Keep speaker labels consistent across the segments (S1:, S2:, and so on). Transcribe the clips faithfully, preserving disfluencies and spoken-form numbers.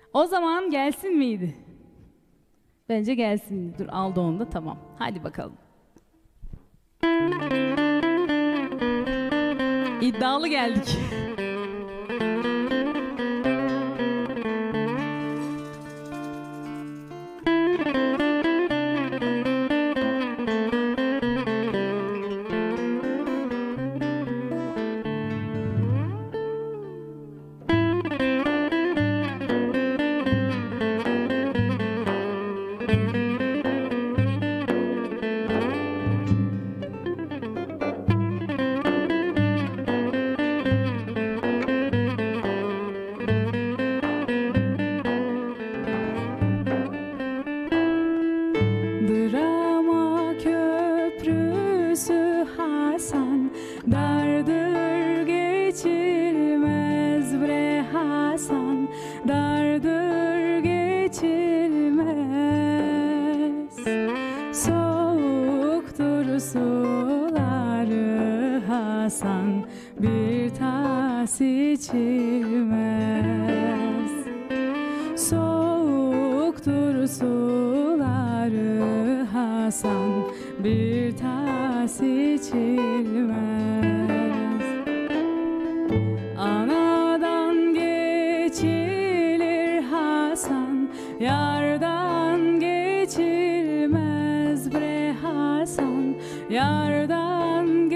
S1: O zaman gelsin miydi? Bence gelsin. Dur aldı onu da, tamam. Hadi bakalım. İddialı geldik.
S2: Drama köprüsü Hasan, dardır geçilmez bre Hasan, dardır geçilmez. Soğuktur suları Hasan, bir tas içilmez. Soğuktur suları Hasan, bir tas içilmez. Anadan geçilir Hasan, yardan geçilmez bre Hasan, yardan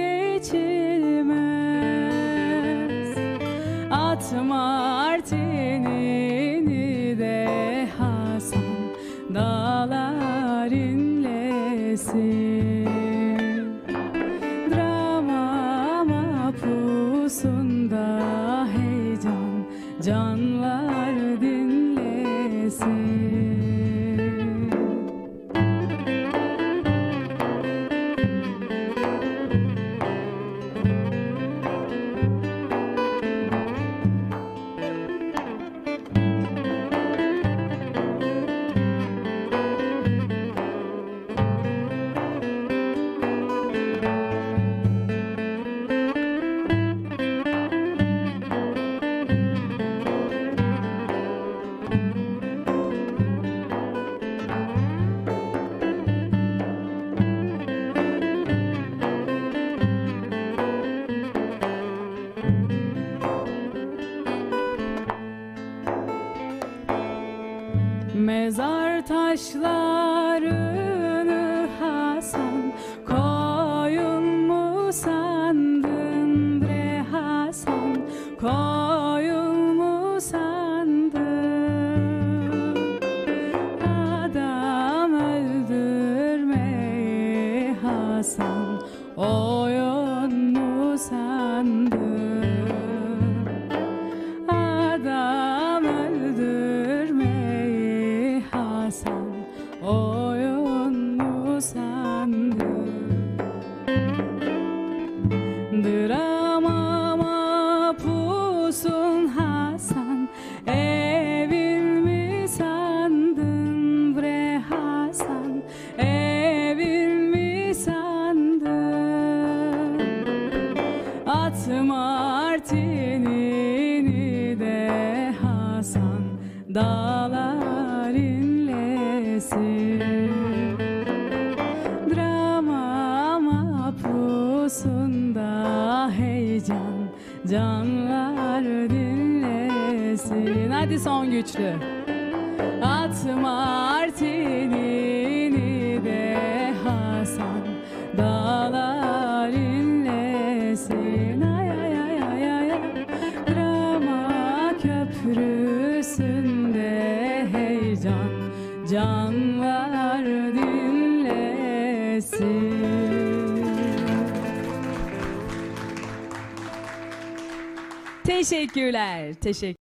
S2: geçilmez. Atma artinini de Hasan, dağlar inlesin. Drama mapusunda heyecan, canlar dinlesin. Mezar taşlarını Hasan, koyun mu sandın bre Hasan, koyun mu sandın? Adam öldürmeyi Hasan, oyun mu sandın? Adam öldürmeyi Hasan, oyun mu sandın? Drama mapusun Hasan, evin mi sandın bre Hasan, evin mi sandın? Atma artinini de Hasan, dağlar inlesin. Drama mapusunda heyecan, canlar dinlesin.
S1: Hadi son güçlü.
S2: Atma artinini de Hasan, dağlar inlesin. Ay ay ay ay ay. Drama köprüsünde heyecan, canlar dinlesin.
S1: Teşekkürler. Teşekkür